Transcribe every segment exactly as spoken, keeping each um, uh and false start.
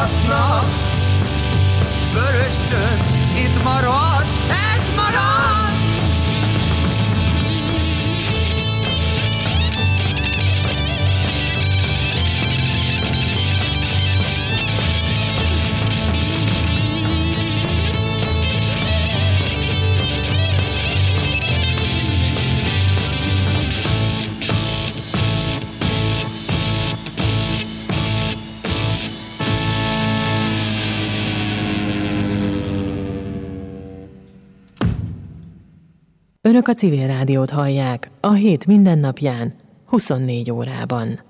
mutatnak. Vörös csönd, itt marad, ez marad. Önök a Civil Rádiót hallják a hét mindennapján, huszonnégy órában.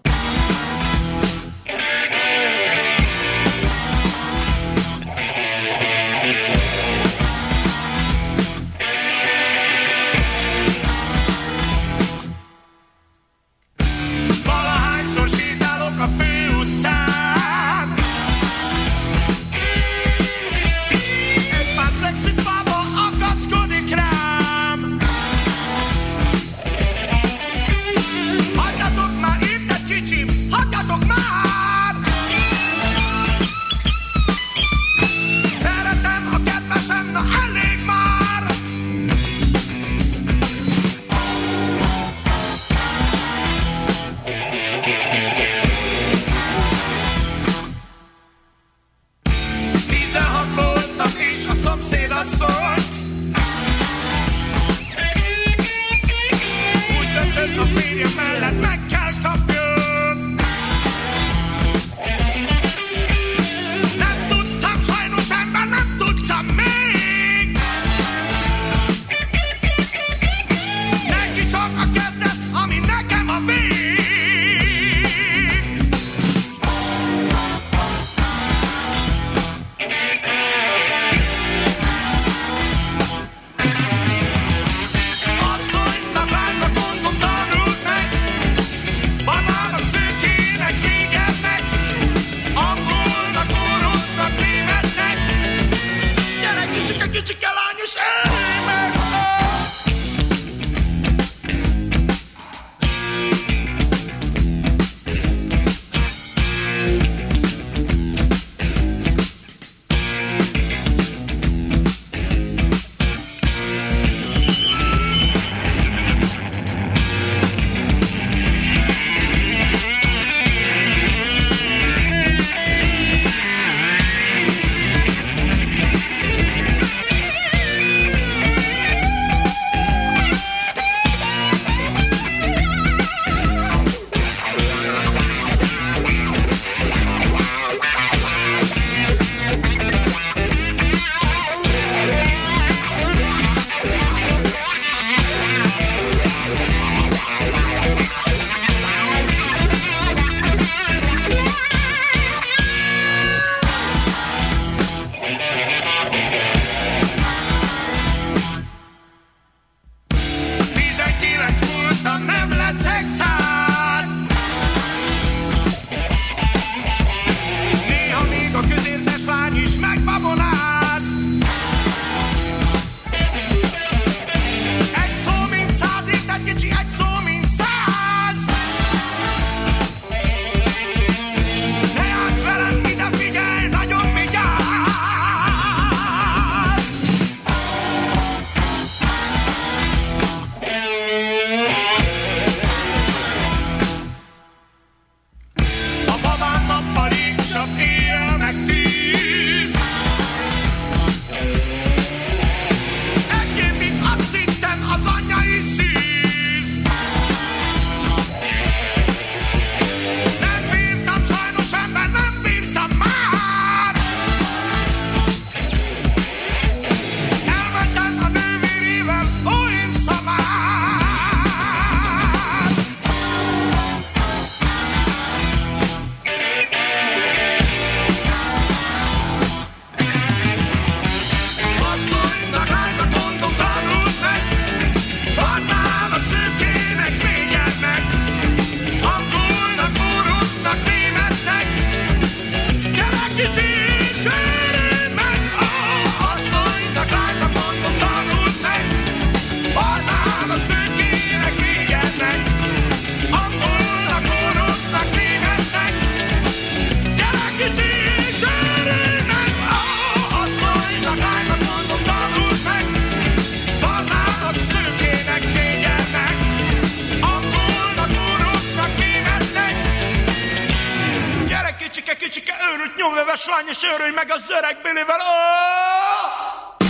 őrült nyomveves lány, és őrülj meg az öreg Billyvel. Oh!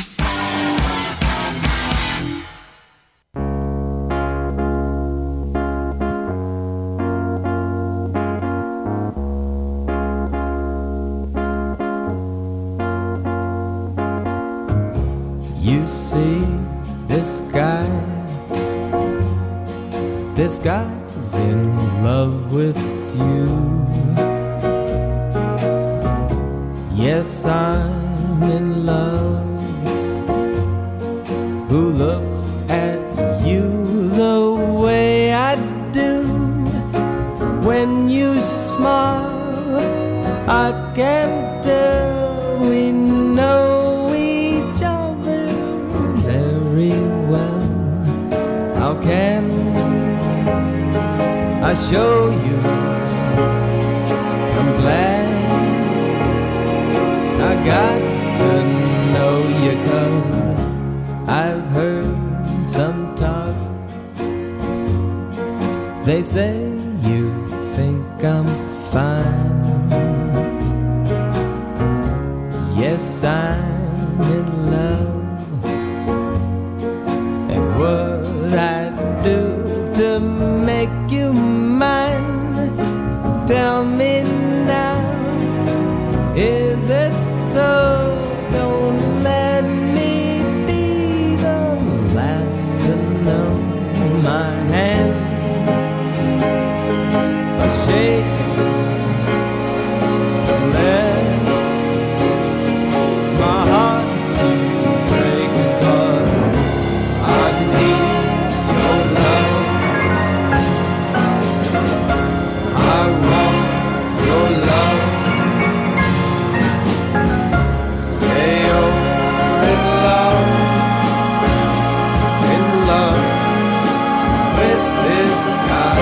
You see this guy, this guy's in love with you. Yes, I'm in love. Who looks at you the way I do? When you smile, I can tell we know each other very well. How can I show you? I'm glad I got to know you, 'cause I've heard some talk. They say you think I'm fine. Yes, I'm in love. And what I do to make you mine? Tell me now, is it so? Don't let me be the last to know. My hands are shaking, let my heart break, 'cause I need your love. I want your love. Say you're in love, in love with this guy.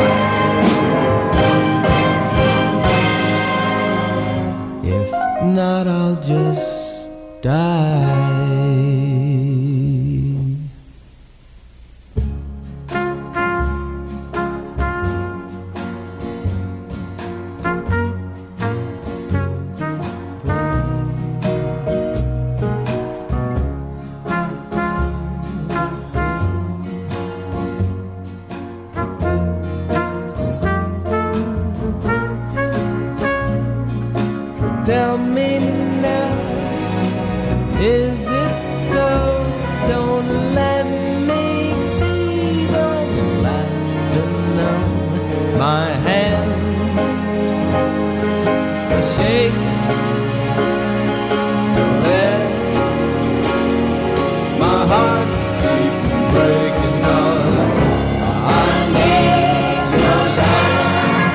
If not, I'll just die. Tell me now, is it so? Don't let me be the last to know. My hands are shaking, let my heart keep breaking, 'cause I need your love.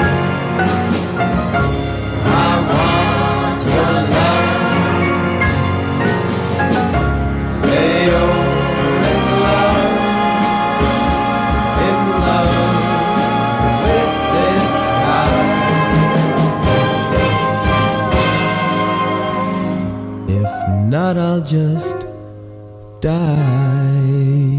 I want your love. Say you're in love, in love with this guy. If not, I'll just die.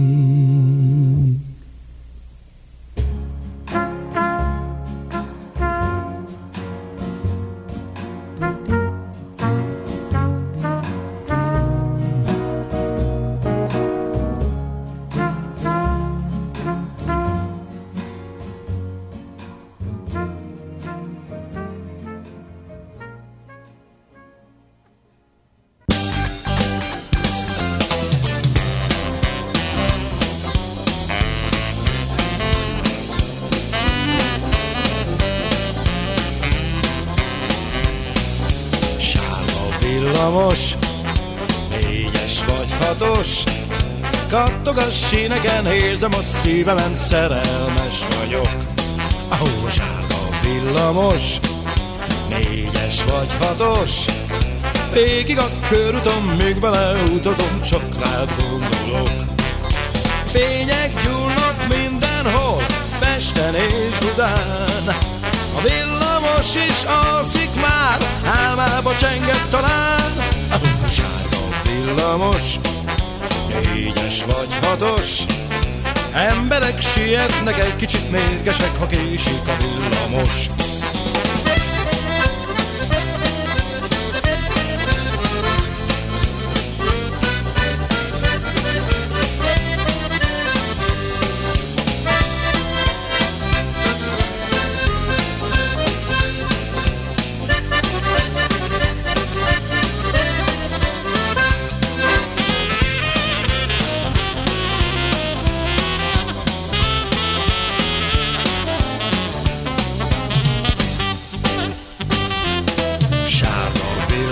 Villamos, négyes vagy hatos, kattog a síneken, érzem a szívemen, szerelmes vagyok. Ahó, sárga villamos, négyes vagy hatos, végig a körúton, még vele utazom, csak rád gondolok. Fények gyúlnak mindenhol, Pesten és Budán, a villamos is alszik már, álmába csengett talán. A sárga villamos, négyes vagy hatos, emberek sietnek, egy kicsit mérgesek, ha késik a villamos.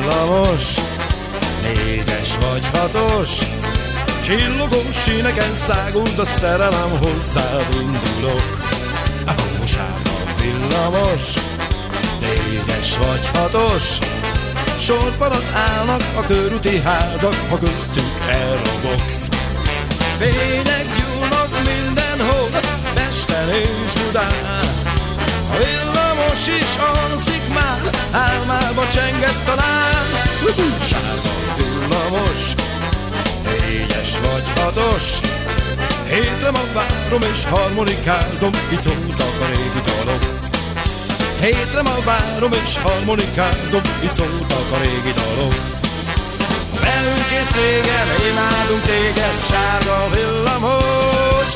villamos, négyes vagy hatos, csillogó síneken száguld a szerelem, hozzád indulok. A hangosárga villamos, négyes vagy hatos, sorfalat állnak a körúti házak, ha köztük elrobogsz. Fények gyúlnak mindenhol, Pesten és Budán, a villamos is alszik már, álmába csengett talán. Sárga villamos, négyes vagy hatos, hétre ma várom és harmonikázom, így szóltak a régi dalok. Hétre ma várom és harmonikázom, így szóltak a régi dalok. Velünk kész régen, imádunk téged, sárga villamos.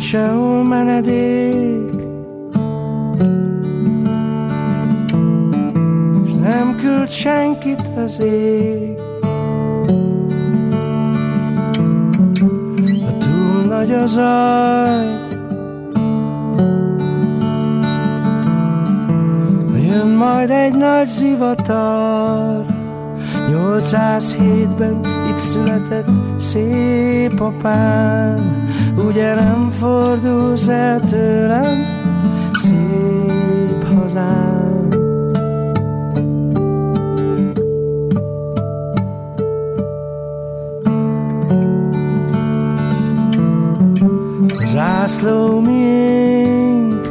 sehol menedék, s nem küld senkit az ég. Ha túl nagy a zaj, ha jön majd egy nagy zivatar. Nyolcszázhétben itt született szép apám, ugye nem fordulsz el tőlem, szép hazám. A zászló miénk,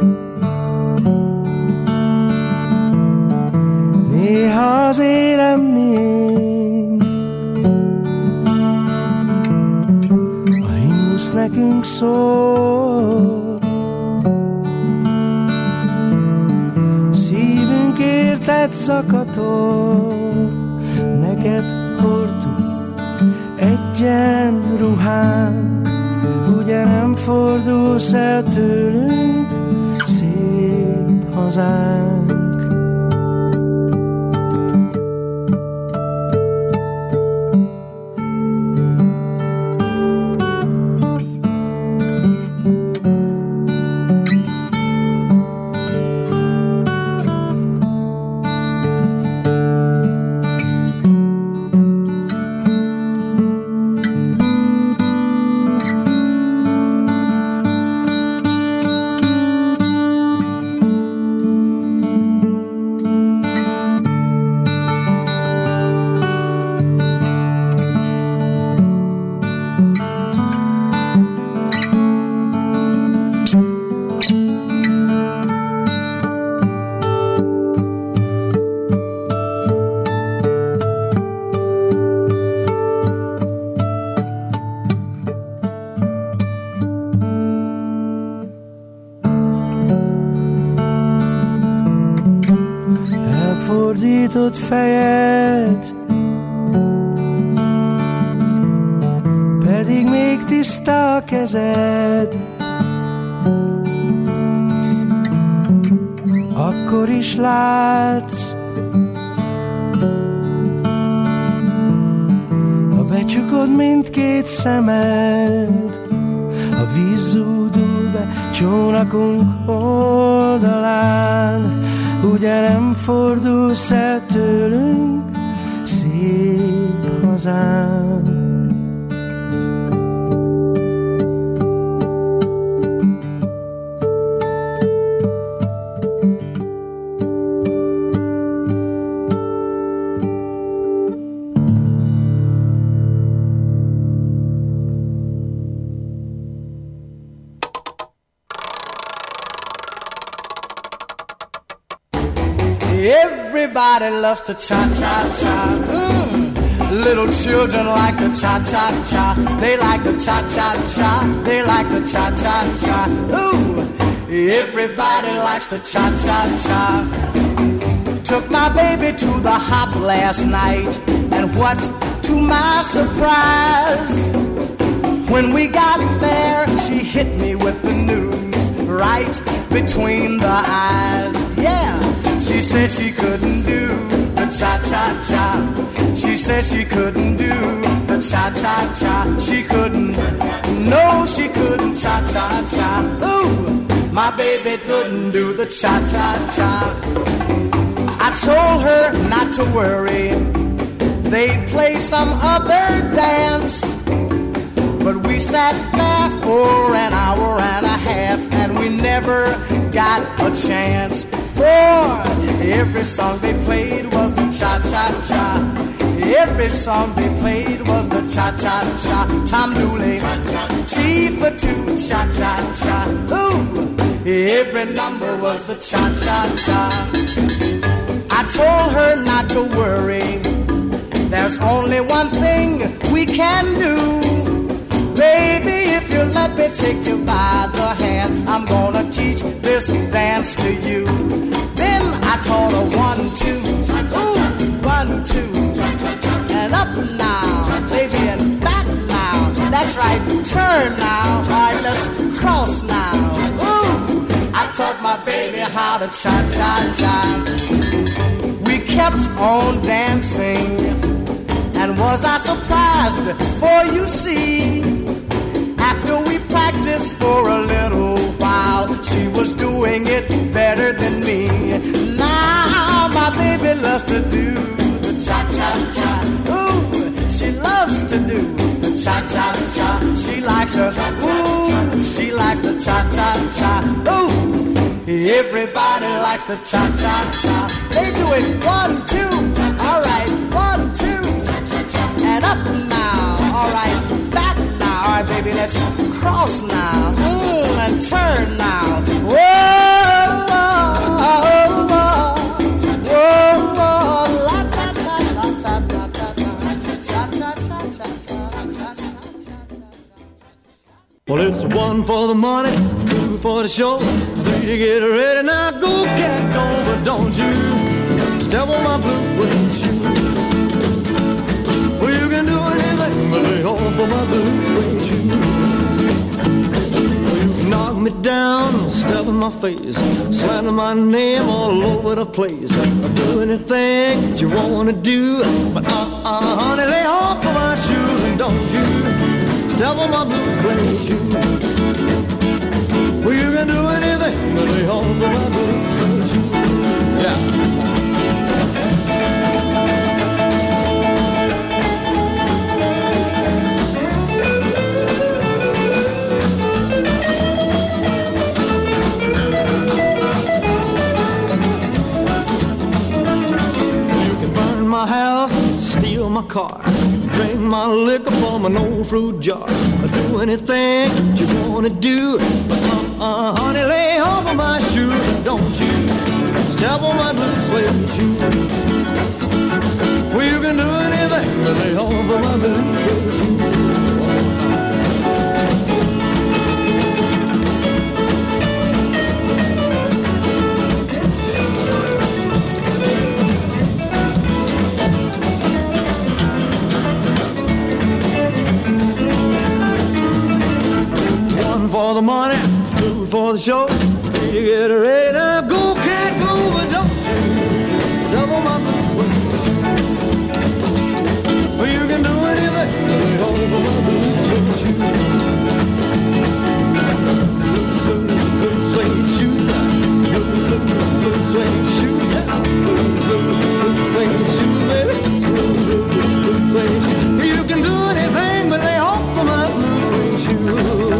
néha az érem miénk. Nekünk szól, szívünk érted zakatol, neked hordtuk egyenruhánk, ugye nem fordulsz el tőlünk, szép hazánk. Fordított fejed, pedig még tiszta a kezed. Akkor is látsz, ha becsukod mindkét szemed, a víz zúdul be csónakunk oldalán, ugye nem fordulsz el tőlünk, szép hazám. Everybody loves to cha-cha-cha. Mm. Little children like to cha-cha-cha. They like to cha-cha-cha. They like to cha-cha-cha. Ooh, everybody likes to cha-cha-cha. Took my baby to the hop last night, and what to my surprise, when we got there, she hit me with the news right between the eyes. Yeah, she said she couldn't do the cha-cha-cha. She said she couldn't do the cha-cha-cha. She couldn't, no, she couldn't cha-cha-cha. Ooh, my baby couldn't do the cha-cha-cha. I told her not to worry, they'd play some other dance. But we sat there for an hour and a half, and we never got a chance. For every song they played was the cha-cha-cha. Every song they played was the cha-cha-cha. Tom Dooley, T for two, cha-cha-cha. Ooh, every number was the cha-cha-cha. I told her not to worry, there's only one thing we can do. Baby, if you let me take you by the hand, I'm gonna teach this dance to you. Then I taught her one, two, ooh, one, two, and up now, baby, and back now. That's right, turn now. All right, let's cross cross now. Ooh, I taught my baby how to cha-cha-cha. We kept on dancing, and was I surprised? For you see, after we practiced for a little while, she was doing it better than me. Now my baby loves to do the cha-cha-cha. Ooh, she loves to do the cha-cha-cha. She likes her, ooh, she likes the cha-cha-cha. Ooh, everybody likes the cha-cha-cha. They do it one, two, all right, one, two, and up now, all right, back now, all right, baby, let's cross now, mm, and turn now. Whoa, whoa, whoa, whoa, whoa, la ta ta la ta ta ta ta, cha cha cha cha cha cha cha. Well, it's one for the money, two for the show, three to get ready. Now go, cat, go, but don't you step on my blue suede shoe. Well, you can do anything but lay off of my blue suede shoe. Well, you can knock me down, step in my face, slander my name all over the place. I'll do anything that you wanna do, but uh-uh, honey, lay off of my shoes and don't you step on my blue suede shoe. Well, you can do anything but lay off of my blue suede shoe. Yeah. My house, steal my car, drink my liquor from an old fruit jar. Do anything that you wanna do, but uh-uh, honey, lay off of my shoes, don't you step on my blue suede shoe. Well, you can do anything but lay off of my blue suede shoe. For the money, two for the show, three to get ready. Now go, cat, go, but don't double my blue suede shoe. Well, you can do anything, lay off of my blue suede shoe. Blue suede shoe, blue suede shoe, blue suede shoe, baby. Blue suede shoe. You can do anything, but lay off of my blue suede shoe.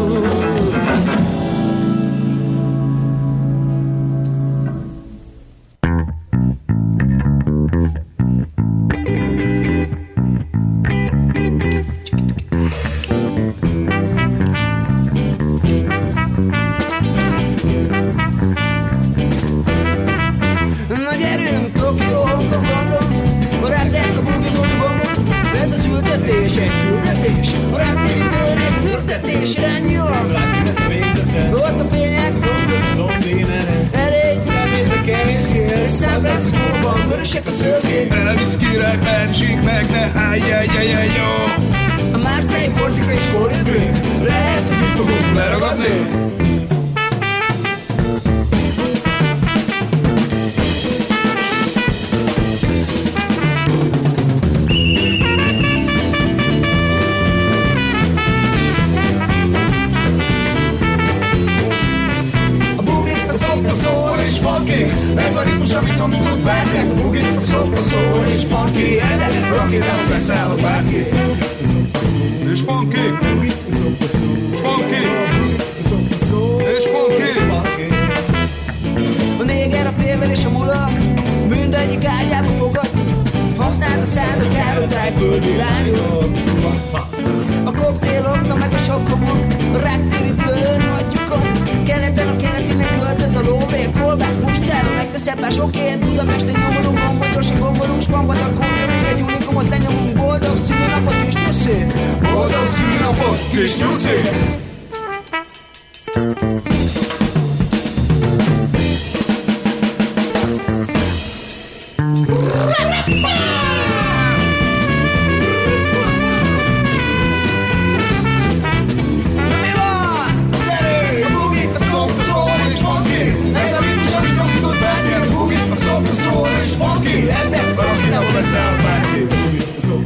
Elvis király, Erzsik meg, ne hájjájjájjájó. A Marseille, Korsika és Forintből lehet, hogy fogunk leragadni. Ez a ritmus, amit hamított bárkák. A bugit, a szok, a szól és funky. Ennek rakétának leszáll a bárki. És funky, és funky, és funky. A néger, a péver és a mula mindegyik ágyába fogad. Használd a szád, a károdály földi lányok. A koktélok, meg a sokkomok, a ráktéri fölön hagyjuk ott. Keleten a keletinek költött a lóvér, kolbász, mustára, megteszebb bár sokért. Budapesten nyomorunk, gombotosi gombolunk, spambat a komja, még egy unikumot lenyomunk. Boldog szülőnapot, kis nyuszi! Boldog szülőnapot, kis nyuszi! Mi van? Gyerünk!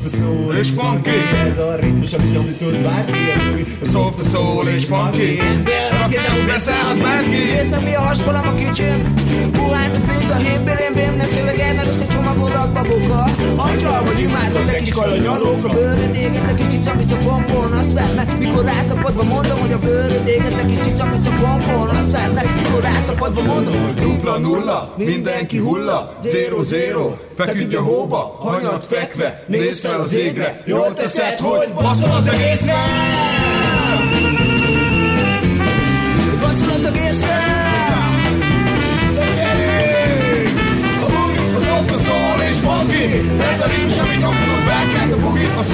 soft, a soul és funky. Ez a ritmus, amit nyomni tud bárki. A soft, a soul és funky. Aki nem beszállhat bárki. Nézd meg mi a hasfalam a kicsim. Puhánt a fünk a himbirim-bim. Ne szövegel, mert összecsomagolak babokkal. Angyal vagy imádod, te kis kalanyalók. A bőröd éget, a kicsit szamica pompon. Azt vedd meg, mikor rátapadva mondom, hogy a bőröd éget, a kicsit szamica pompon. Azt vedd meg, mikor rátapadva mondom, hogy dupla nulla, mindenki hulla. Zero, zero, feküdj a hóba. Hanyat fekve, nézd fel az égre. Jól teszed, hogy baszol az egészre. Baszol az egészre. A soft, a soul és funky. Ez a ritmus, amit nyomkodunk bárkát. A boogie, a